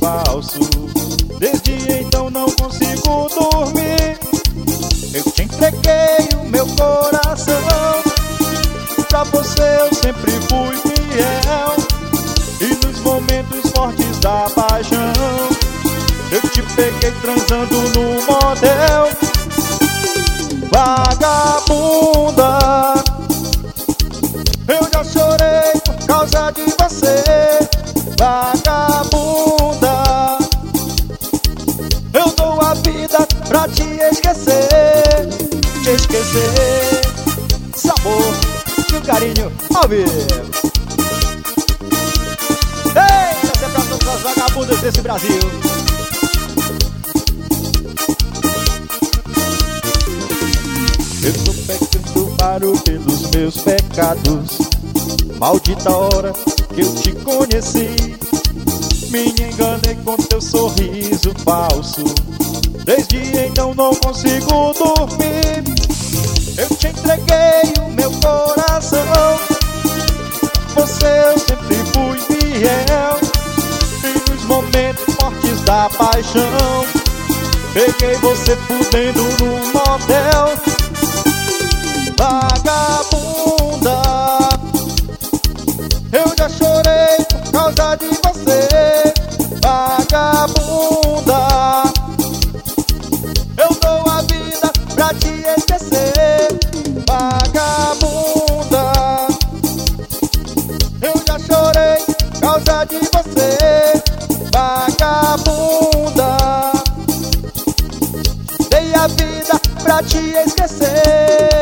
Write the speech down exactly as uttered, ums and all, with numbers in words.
falso. Desde então não consigo dormir. Eu te entreguei o meu coração. Pra você eu sempre fui fiel. E nos momentos fortes da paixão eu te peguei transando no motel. Vagabunda, eu já chorei por causa de você. Vagabunda, eu dou a vida pra te esquecer. Te esquecer. Sabor e um carinho ao vivo. Eita, essa é pra todas as vagabundas desse Brasil. Eu tô pecando paro pelos meus pecados. Maldita hora que eu te conheci. Me enganei com teu sorriso falso. Desde então não consigo dormir. Eu te entreguei o meu coração. Você eu sempre fui fiel. E nos momentos fortes da paixão peguei você fudendo no motel. Vagabunda, eu já chorei por causa de você. Vagabunda, eu dou a vida pra te esquecer. Vagabunda, eu já chorei por causa de você. Vagabunda, dei a vida pra te esquecer.